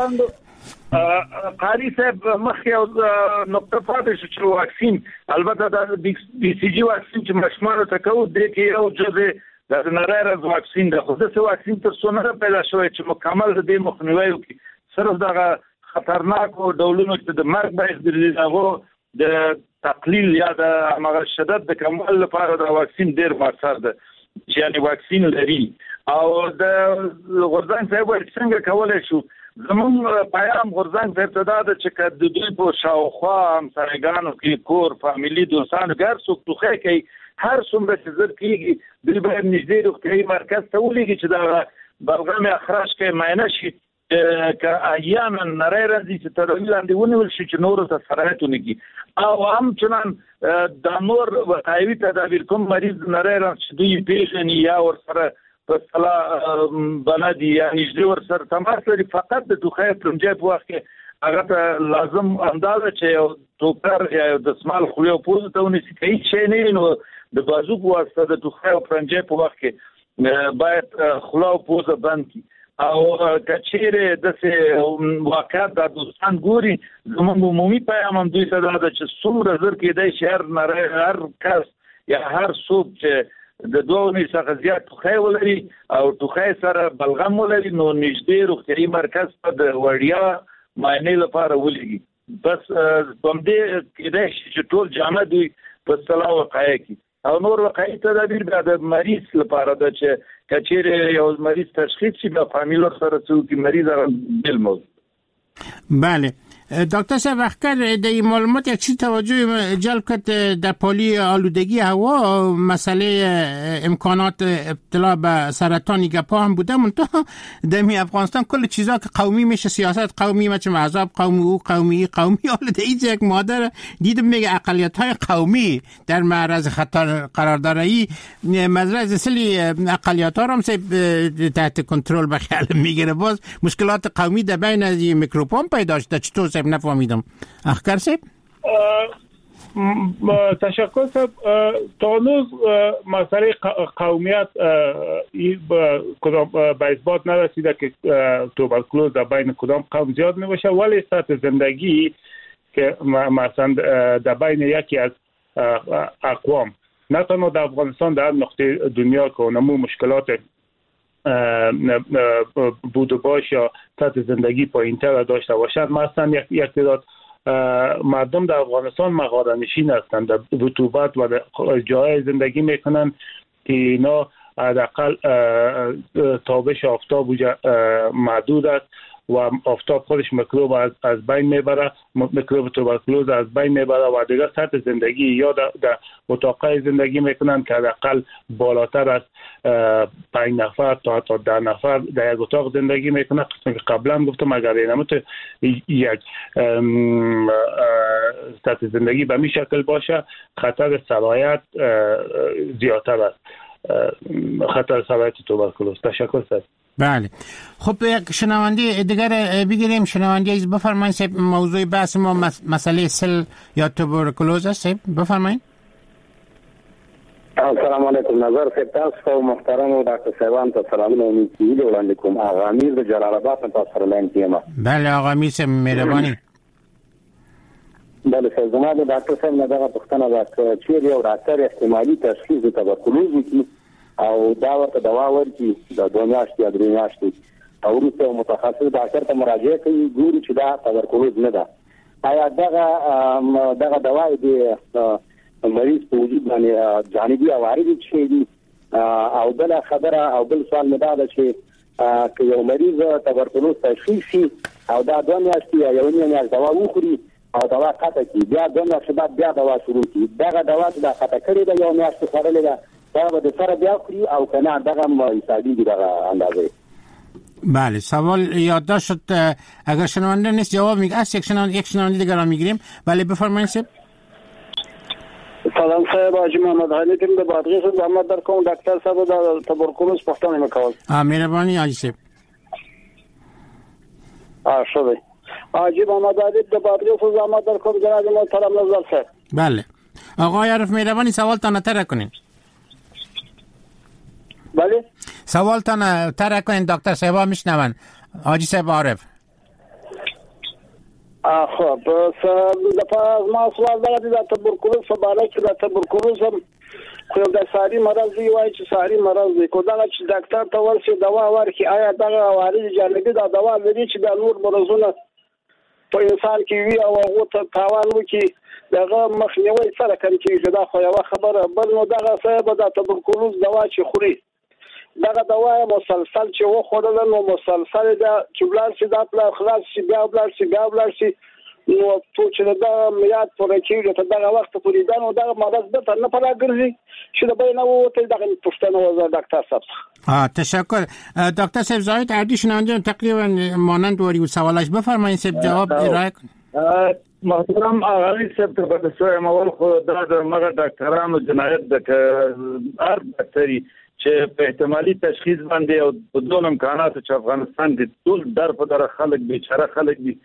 قاری صاحب مخکې نقطه پاتې شو چې واکسین، البته د بي سي جي واکسین چې مشمار ته کوو د کې یو جزء د نړۍ واکسین د خو د واکسین تر څو نه پیدا شوی چې مکمل د دې مخنیوي وکړي. صرف دغه خطرناک او ډولونو چې د مرګ باعث ګرځي هغه د تقلیل یا د هغه شدت د کمال لپاره د واکسین ډیر مؤثر ده، یعنی واکسین لري. او د غورزنګ صاحب څنګه کولای شو زمون پیام غورزنګ په ابتدا د چې د دوی په شاوخوا همسایګانو کې کور فامیلی دوستانو ګر څوک توخه کوي، هر څومره چې زر کېږي دوی باید نږدې روغتیايي مرکز ته ولېږي چې دا بلغم اخراج کې معاینه شي، که احیانا نری راځي چې تداوی لاندې ونیول شي چې نورو ته سرایت ونه کړي. او همچنان د نور وقایوي تدابیر کوم مریض نری راځي چې دوی پیژني یا ورسره په صلاح بلدي یا نږدې ورسره تماس لري، فقط د ټوخی پرمجې په وخت کې هغه ته لازم اندازه چې یو ټوکر یا یو دسمال خولې او پوزه ته ونیسي، که هیڅ شی نه وي نو د بازو په واسطه د ټوخی او پرمجې په وخت کې باید خوله او پوزه بند کړي. او کچېره داسې واقعات د دوستان ګوري، زموږ عمومي پیغام هم دوی ته دا ده چې څومره زر کېدای شي هر نری هر کس یا هر څوک چې د دوه نه څخه زیات ټوخی ولري او ټوخی سره بلغم ولري نو نږدې روغتیايي مرکز ته د وړیا معاینې لپاره ولېږي. بس په دې کېدای شي چې ټول جامع دوی په صلاح وقایع کړي. او نور وقایي تدابیر د مریض لپاره ده چې کچېره یو مریض تشخیص شي به فامیل سره څوک مریض بل موضوع. بله دکتر صاحب وقت در این معلومات یک چیز توجه جلب کرد در پالی آلودگی هوا، مسئله امکانات ابتلا به سرطان گپا هم بوده. منتها در افغانستان کل چیزا که قومی میشه، سیاست قومی، مثل مذهب قومی، او قومی قومی آلودگی یک مادر دیدم میگه اقلیت های قومی در معرض خطر قرار داره. ای مزرعه اصلی اقلیت ها رو هم تحت کنترل به خیال میگیره. باز مشکلات قومی در بین از میکروبام پیدا شده. چطور صاحب نفهمیدم؟ اخکر صاحب تشکر صاحب. تا هنوز مسئله قومیت کدام به اثبات نرسیده که توبرکلوز در بین کدام قوم زیاد نباشه، ولی سطح زندگی که مثلا در بین یکی از اقوام، نه تنها در افغانستان، در نقطه دنیا که اونمو مشکلات بود و باش یا سطح زندگی پایین‌تر داشته باشند. مثلا یک یک تعداد مردم در افغانستان مغاره‌نشین هستند، در رطوبت و جای زندگی میکنن که اینا حداقل تابش آفتاب محدود است و آفتاب خودش میکروب از از بین میبره، میکروب توبرکولوز از بین میبره و دیگر سطح زندگی یا در, در اتاقای زندگی میکنن که حداقل بالاتر از پنج نفر تا تا ده نفر در یک اتاق زندگی میکنن. قسمی که قبلا گفتم اگر اینم تو یک سطح زندگی به می شکل باشه خطر سرایت زیادتر است، خطر سرایت توبرکولوز. تشکر سر. بله خب یک شنونده دیگر بگیریم. شنونده ایز بفرمایید. موضوع بحث ما مسئله سل یا توبرکولوز است. بفرمایید. السلام علیکم. نظر سپتاس و محترم و دکتر صاحبان ته سلامونه میږي وړاندې کوم. آقا امیر د جلال آباد څخه تاسو لاین کیما. بله آقا امیر صاحب مهرباني. بله زما د ډاکټر صاحب نه دغه پوښتنه ده چې یو ډاکټر احتمالي تشخیص د توبرکولوز کی او دا ورته دوا ورکړي د دوه میاشتې یا درې میاشتې او وروسته متخصص ډاکټر ته مراجعه کوي ګوري چې دا توبرکولوز نه ده. آیا دغه دغه دوا د مریض په وجود باندې جانبي عوارض شي دي؟ او بل خبره او بل سوال مې دا ده چې که یو مریض توبرکولوز تشخیص شي او دا دوه میاشتې یا یو میاشت دوا وخوري او دوا قطع کی بیا دوه میاشتې بعد بیا دوا شروع کی، دغه دوا چې دا قطع کړې ده یو میاشت خوړلې ده دا به د سره بیا خوري او کنه دغه حسابي دغه اندازه. بله سوال یادداشت شد. اگر شنونده نیست جواب میگه از یک شنونده یک شنونده دیگر را میگیریم. بله بفرمایید. سلام صاحب، حاجی محمد علي تیم د بادغیس زحمت در کوم. ډاکټر صاحب د توبرکولوز پوښتنه وکول. ا مهرباني حاجی صاحب. ا شوی حاجی محمد علي د بادغیس زحمت در کوم. جناب محترم نظر صاحب. بله آقای عارف مهرباني سوالتان تر کنین. بله سوالتان تر کنین دکتر صاحب میشنون. حاجی صاحب عارف. خب د پاز ما سوال دا د توبرکولوز په اړه چې د توبرکولوز هم خو د ساري مرض دی وایي چې ساري مرض دی کو دا چې ډاکټر ته ورسي دوا ورکي آیا دا عوارض جانبي دا دوا لري چې د نور مرزونه په انسان کې وي او هغه ته تاوان وکي دغه مخنیوي سره کوي چې دا خو یو خبره. بل نو دغه صاحب د توبرکولوز دوا چې خوري دغه دوا مسلسل چې و خوړل نو مسلسل دا چې بلار سي دا بلار خلاص سي بیا بلار سي بیا بلار سي نو ټول چې دا میاد پورې کېږي ته دغه وخت پورې دا نو دغه مرض به تر نه پلا ګرځي چې دا به نه وته دغه پښتنه وزه ډاکټر صاحب. ها تشکر. دکتر صاحب زاید عادی شنونده تقریبا مانند وری و سوالش بفرمایید صاحب جواب ارائه کنید. محترم آقای صاحب ته په څه مول خو دا د مغه ډاکټرانو جنایت د هر ډاکټري چې په احتمالي تشخیص باندې او په دوه امکاناتو چې افغانستان د ټول در په در خلک بیچاره خلک دي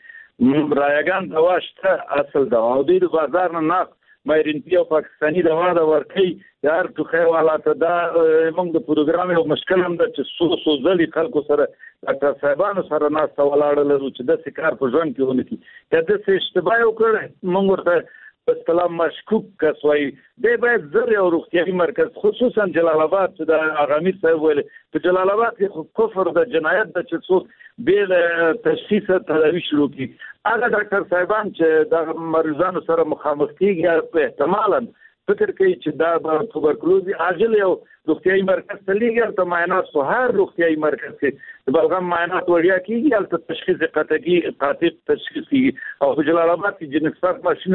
رایگان دوا شته اصل دوا او د بازار نه نه مېرینتی او پاکستاني دوا د ورکی یار ټوخه والا ته دا موږ د پروګرام یو مشکل هم د چې سو سو ځلې خلکو سره ډاکټر صاحبانو سره ناس ولاړل چې د سکار په ژوند کې ونکي کله څه اشتباه وکړي موږ ورته استلام مشکوک کسوي دی باید زر او روغتيایي مرکز خصوصا جلال آباد چې د اغامیر صاحب ویل په جلال آباد کې کفر د جنایت د چې څو بیل تشخیص تداوی شروع کی هغه ډاکټر صاحبان چې د مریضانو سره مخامخ کیږي په احتمالاً فکر کوي چې دا د توبرکلوز عاجل یو روغتيایي مرکز ته لیږي ته معاینات خو هر روغتيایي مرکز کې د بلغم معاینات وړیا کیږي البته تشخیص قطعي قاطع تشخیص کیږي او په جلال آباد کې جنسفر ماشين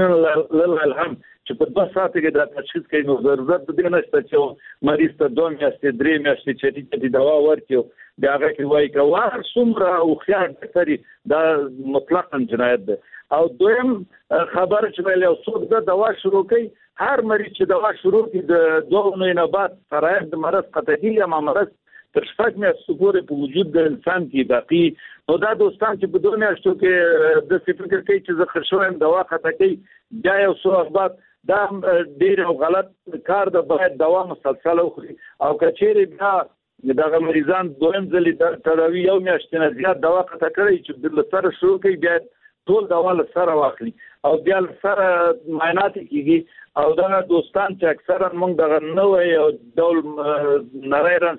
للهم چې په دوه ساعت کې دا تشخیص کوي نو ضرورت دې نشته چې مریض ته دوه میاشتې درې میاشتې چې دې دوا ورکړي دا هغه کې وایي که وار څومره او خيار ډاکټري دا مطلقاً جنایت ده. او دویم خبر چې ویل یو څوک د دوا شروع کوي هر مریض چې دوا شروع کړي د دوه نه نه بعد فرایض د مرض قطعي یا مرض تر شپږ میاشتې پورې په وجود د انسان کې باقي نو دا دوستان چې په دوه میاشتو کې د فکر کوي چې زه خښوم دوا قطع کوي بیا یو څو بعد دا ډیر غلط کار ده. باید دوا مسلسل وخوري او کچېرې بیا دغه مریضان دویم ځلې تداوی یو میاشتې نه زیات دوا قطع کړي چې د سره شروع کوي بیا ټول دوا له سره واخلي او بیا له سره معاینات کیږي او دا دوستان چې اکثرا موږ دغه نوې او ډول نریرنس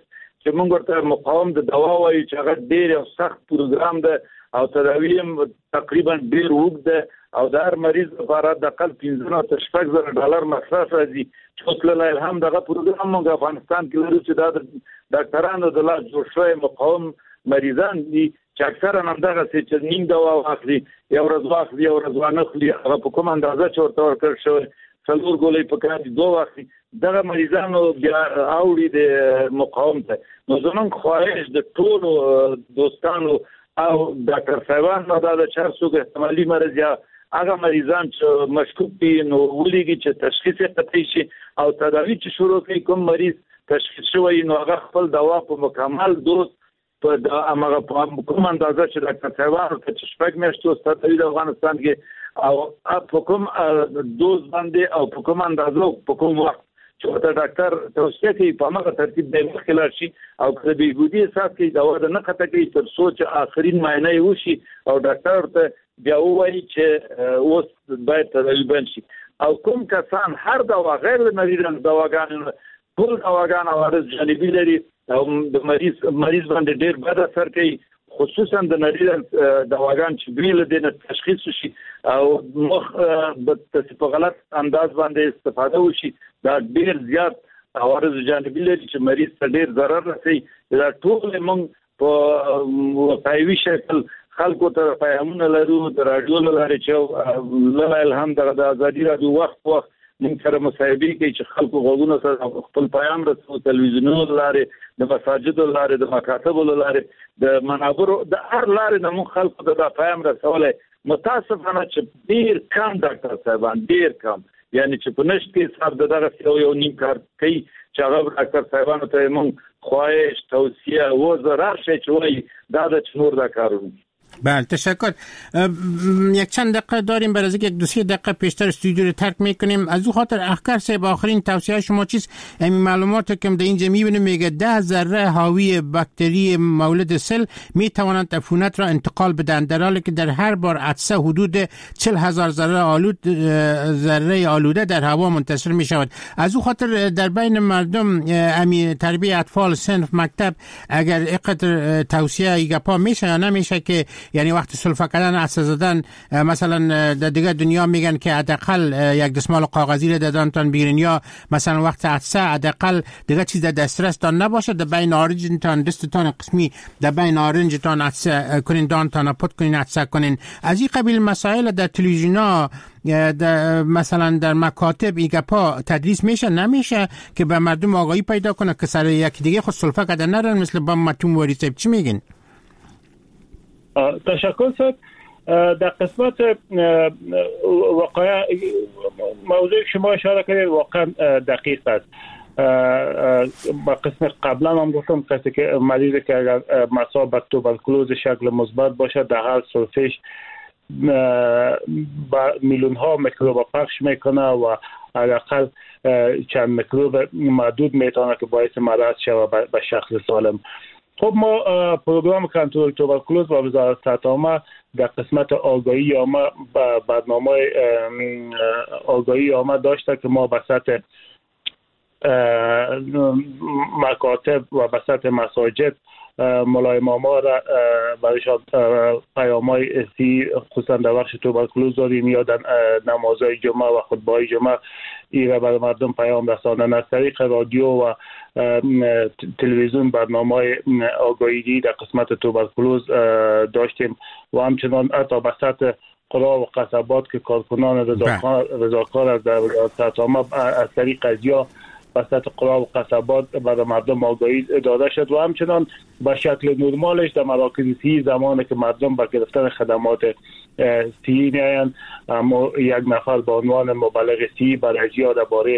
چې موږ ورته مقاوم د دوا وایي چې هغه ډیر یو سخت پروګرام ده او تداوی هم تقریبا ډیر وګ ده او د هر مریض لپاره د اقل پنځه نه تر شپږ زره ډالر مصرف راځي چې له الهام دغه پروګرام موږ افغانستان کې لرو چې دا ډاکټرانو د لا جوړ شوی مقاوم مریضان دي چې اکثرا هم دغه چې نیم دوا واخلي یو ورځ واخلي یو ورځ وانه خوري هغه په کوم اندازه چې ورته ورکړل شوی څلور ګولۍ په کار دي دوه واخلي دغه مریضانو بیا اوړي د مقاوم ته نو زمونږ خواهش د ټولو دوستانو او ډاکټر صاحبان نو دا د چار څوک احتمالي مرض یا هغه مریضان چې مشکوک دي نو ولېږي چې تشخیص یې قطعي شي او تداوی چې شروع کوي کوم مریض تشخیص شوی نو هغه خپل دوا په مکمل دوز په د امغه په کوم اندازه چې ډاکټر صاحبان چې شپږ میاشتې ستاسو د افغانستان کې او په کوم دوز باندې او په کوم اندازه په کوم وخت چې ورته ډاکټر توصیه کوي په هغه ترتیب د مخکې شي او کله به بودی اساس کې دوا د نه خطه کوي تر څو چې آخرین معاینه وشي او ډاکټر ته بیا وایي چې اوس باید تداوی بند شي او کوم کسان هر دوا غیر مریضان دواګان ټول دواګان عوارض جانبي لري او د مریض مریض باندې ډېر بد اثر کوي خصوصا د نړۍ دواګان چې بیل د تشخیص شي او مخ په غلط انداز باندې استفاده وشي دا ډېر زیات عوارض جانبي لري چې مریض ته ډېر ضرر رسي دا ټول موږ په واقعي شکل خلکو ته پیغامونه لرو د رادیو لارې چې له الهام د ازادي رادیو وخت وخت موږ سره مصاحبه کوي چې خلکو غوږونه سره خپل پیغام رسو تلویزیونونو لارې د مساجدو لارې د مکاتبو لارې د منابرو د هر لارې د موږ خلکو ته د پیغام رسولای متاسفانه چې ډیر کم ډاکټر صاحبان ډیر کم یعنی چې په نشټ کې حساب دغه یو نیم کار کوي چې هغه ډاکټر صاحبانو ته موږ خواهش توصیه و زرار شي چې وایي دا د چنور دا کارونه بله تشکر یک چند دقیقه داریم برای از یک دو سه دقیقه پیشتر استودیو رو ترک میکنیم از او خاطر اخکر صاحب آخرین توصیه شما چیست این معلومات که در اینجا میبینیم میگه ده ذره حاوی باکتری مولد سل میتوانند عفونت را انتقال بدن در حالی که در هر بار عطسه حدود چهل هزار ذره آلود ذره آلوده در هوا منتشر میشود از او خاطر در بین مردم امی تربیه اطفال صنف مکتب اگر اینقدر توصیه ایگپا میشه یا نمیشه که یعنی وقت سلفه کردن عطسه زدن مثلا در دیگه دنیا میگن که حداقل یک دستمال کاغذی رو دادنتان بگیرین یا مثلا وقت عطسه حداقل دیگه چیز در دسترستان نباشه در بین آرنجتان دستتان قسمی در بین آرنجتان عطسه کنین دانتان پت کنین عطسه کنین از این قبیل مسائل در تلویزیونا در مثلا در مکاتب این گپا تدریس میشه نمیشه که به مردم آگاهی پیدا کنه که سر یک دیگه خود سلفه کردن نرن مثل با متون وریسه چی میگین؟ تشکر صاحب در قسمت واقعا موضوع شما اشاره کردید واقعا دقیق است با قسم قبلا هم گفتم کسی که مریضی که اگر مصاب توبرکلوز شکل مثبت باشه در هر سلفش با میلیون ها میکروب پخش میکنه و حداقل چند میکروب محدود میتونه که باعث مرض شود به شخص سالم. خب ما پروگرام کنترل توبرکلوز و وزارت صحت عامه در قسمت آگاهی عامه برنامه آگاهی عامه داشته که ما به سطح مکاتب و به سطح مساجد مولای ماما را برایشان پیام‌های سی خصوصا در بخش توبرکلوز داریم یا در نمازهای جمعه و خطبه‌های جمعه ای را برای مردم پیام رساندن از طریق رادیو و تلویزیون برنامه آگاهی در قسمت توبرکلوز داشتیم و همچنان حتی به سطح قرا و قصبات که کارکنان رضاکار از در وزارت عامه از طریق قضیه وسط قرا و قصبات برای مردم آگاهی داده شد و همچنان به شکل نرمالش در مراکز صحی زمانی که مردم با گرفتن خدمات صحی میایند اما یک نفر با عنوان مبلغ صحی برای اجرا درباره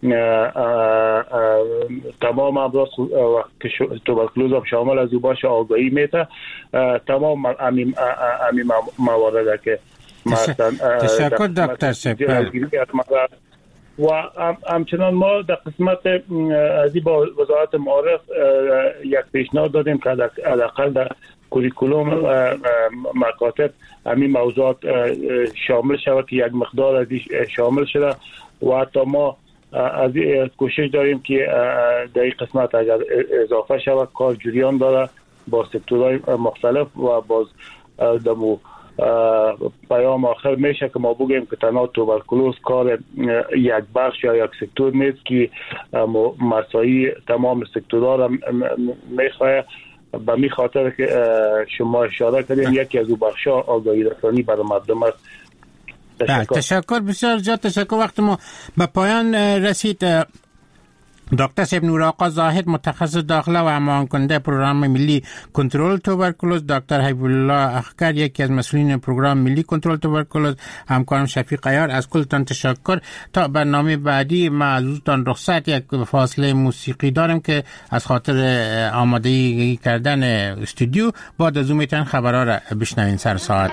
تمام امراض که توبرکلوز هم شامل از او باشه آگاهی میده تمام امی موارد که مثلا تشکر دکتر سپر و همچنان ما در قسمت ازی با وزارت معارف یک پیشنهاد دادیم که حداقل در کوریکولوم مکاتب همین موضوعات شامل شود که یک مقدار ازی شامل شده و حتی ما از کوشش داریم که در این قسمت اگر اضافه شود کار جریان داره با سکتورهای مختلف و باز دمو پیام آخر میشه که ما بگیم که تنها توبرکلوز کار یک بخش یا یک سکتور نیست که مسائل تمام سکتورها را میخواه. به می خاطر که شما اشاره کردین یکی از بخش‌ها آگاهی رسانی برای مردم است. تشکر. تشکر بسیار زیاد تشکر. وقت ما به پایان رسید. دکتر صاحب نور آقا زاهد متخصص داخله و هماهنگ کننده پروگرام ملی کنترل توبرکلوز، دکتر حبیب الله اخکر یکی از مسئولین پروگرام ملی کنترل توبرکلوز، همکارم شفیق عیار، از کلتان تشکر. تا برنامه بعدی ما از دوستان رخصت یک فاصله موسیقی داریم که از خاطر آمادگی کردن استودیو بعد از اون میتونن خبرها را بشنوین سر ساعت.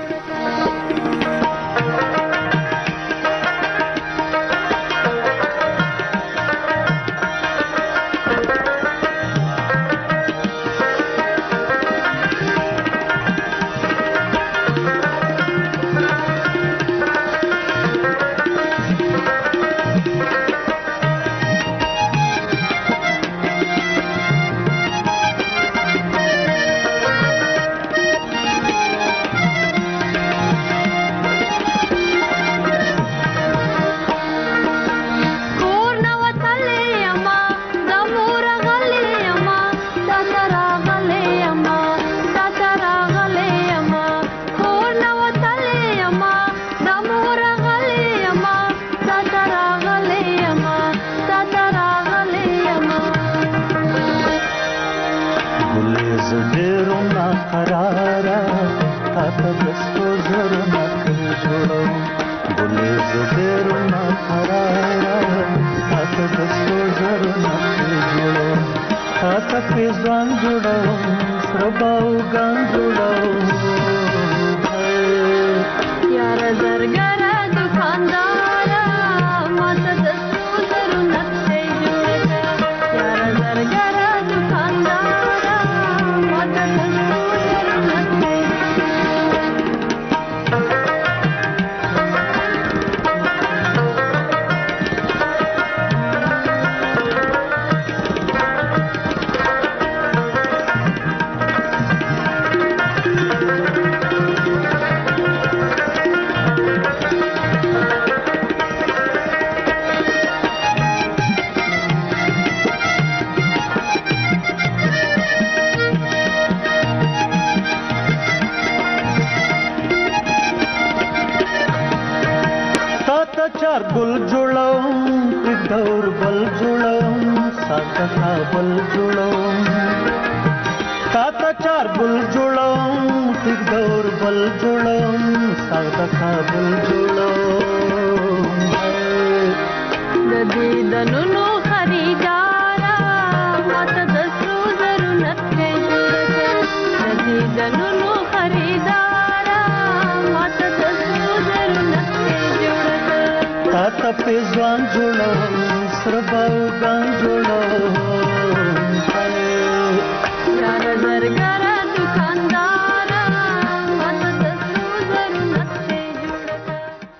ځوان جوړو سره باو ګان جوړو یار زرګر